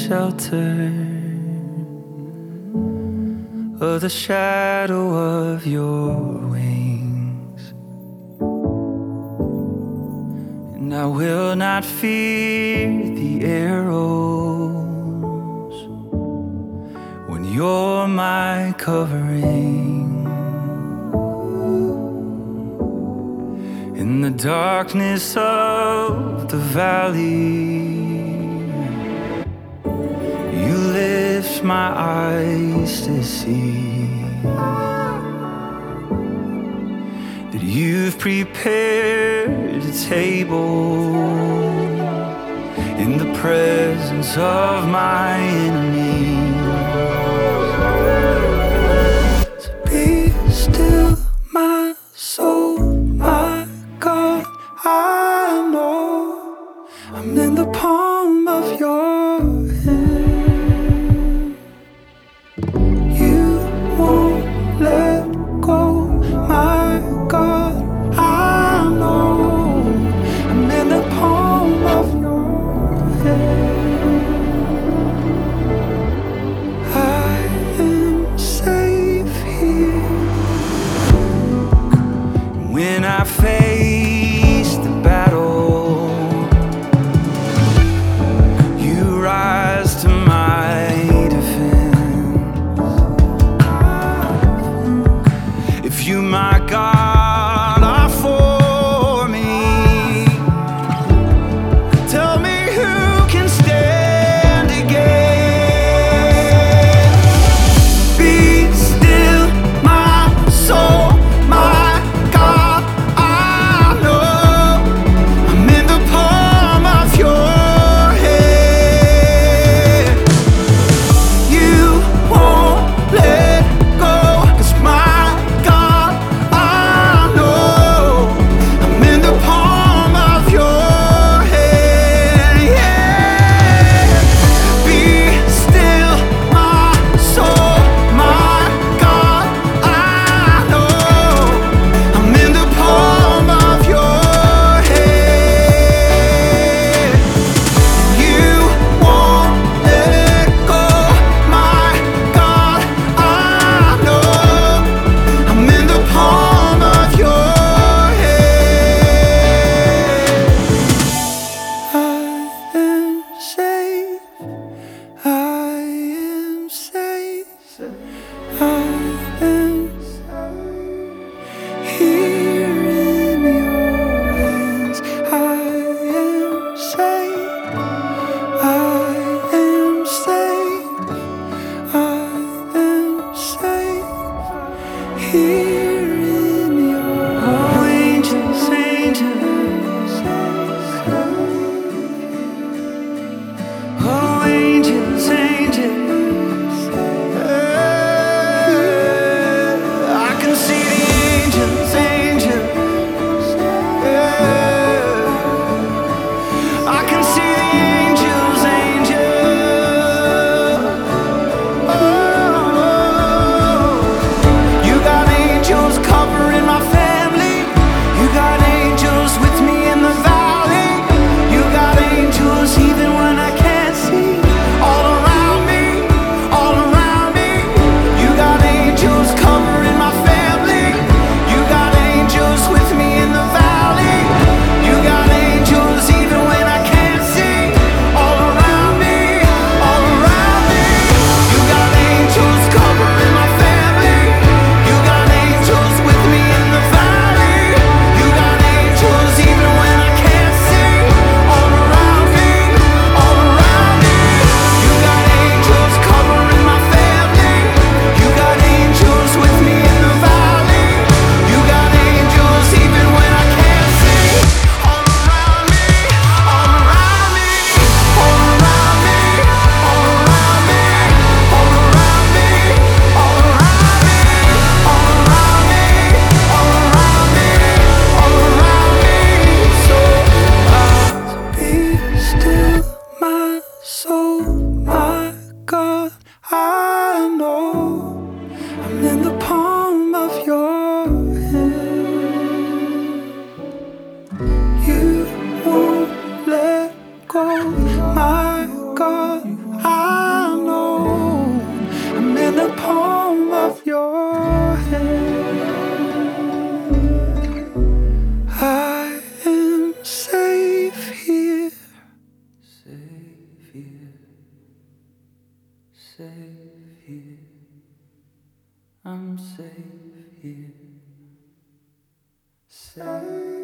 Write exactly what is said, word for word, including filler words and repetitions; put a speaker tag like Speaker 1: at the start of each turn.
Speaker 1: shelter of the shadow of your wings, and I will not fear the arrows when you're my covering. In the darkness of the valley, you lift my eyes to see that you've prepared a table in the presence of my enemies. So be still, my soul, my God. I know I'm in the palm of your hand. You won't let go, my God. I know I'm in the palm of your hand. here. I'm safe here. Safe.